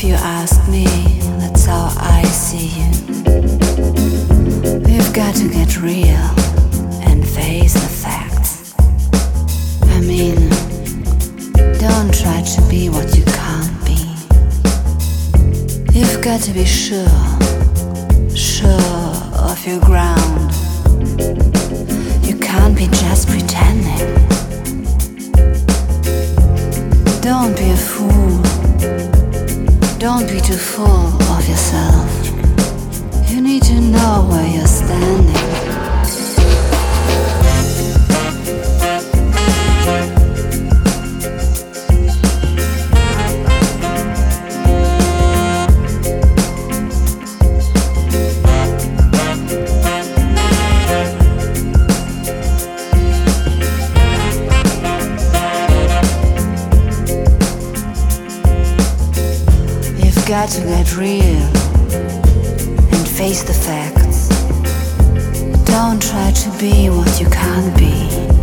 you ask me, that's how I see you. We've got to get real and face the facts. I mean, don't try to be what you can't be. You've got to be sure of your ground. You can't be just pretending. Don't be a fool. Don't be too full of yourself. You need to know where you're standing. Got to get real and face the facts. Don't try to be what you can't be.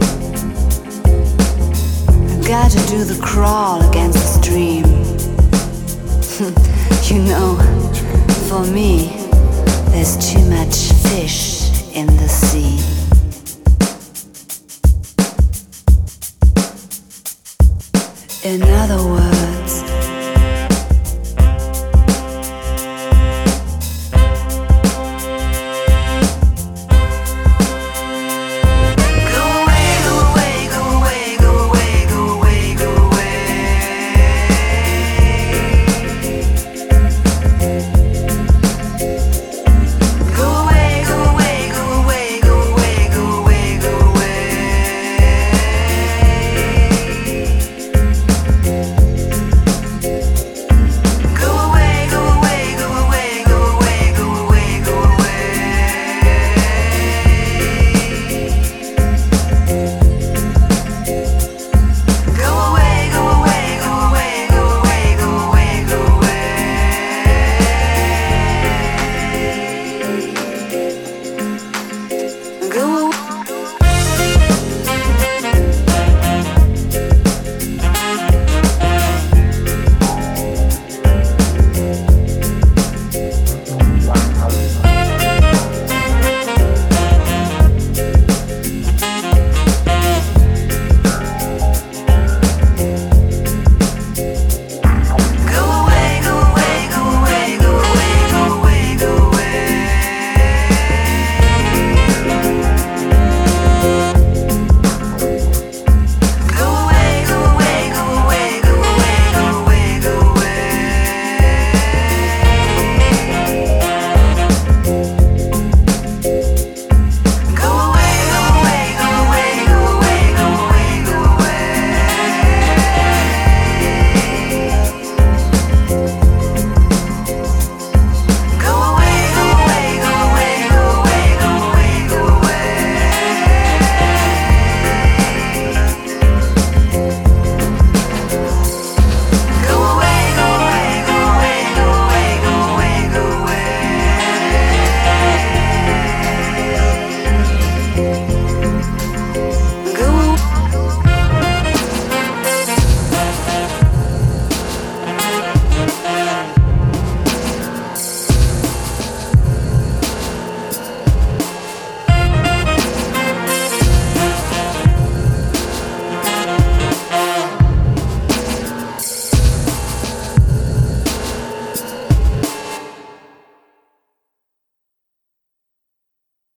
Got to do the crawl against the stream. You know, for me, there's too much fish in the sea.